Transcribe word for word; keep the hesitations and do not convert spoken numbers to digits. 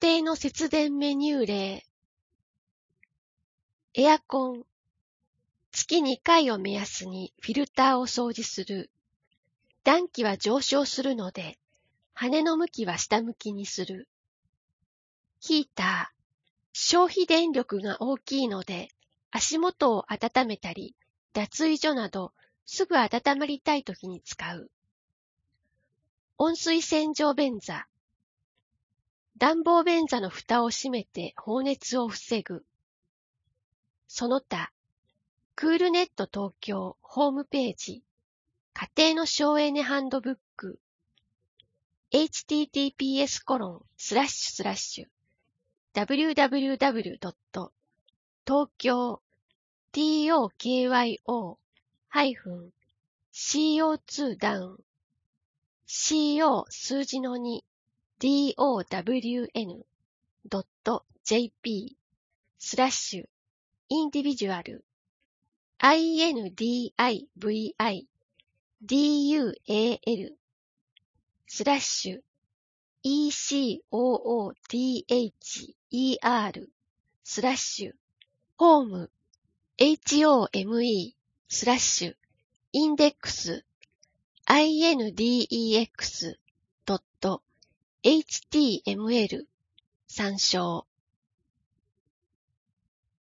庭の節電メニュー例。エアコン。月にかいを目安にフィルターを掃除する。暖気は上昇するので、羽の向きは下向きにする。ヒーター。消費電力が大きいので、足元を温めたり、脱衣所などすぐ温まりたいときに使う。温水洗浄便座。暖房便座の蓋を閉めて放熱を防ぐ。その他、クールネット東京ホームページ、家庭の省エネハンドブック、エイチティーティーピーエスコロンスラッシュスラッシュダブリューダブリューダブリュードット東京トキョー シーオーツー ダウン シーオー 数字の に ドウン ドット ジェーピー スラッシュインディビジュアル インディビジュアル スラッシュ イーシーオーオーティーエイチイーアール スラッシュホーム エイチオーエムイー スラッシュインデックス インデックス ドット エイチティーエムエル 参照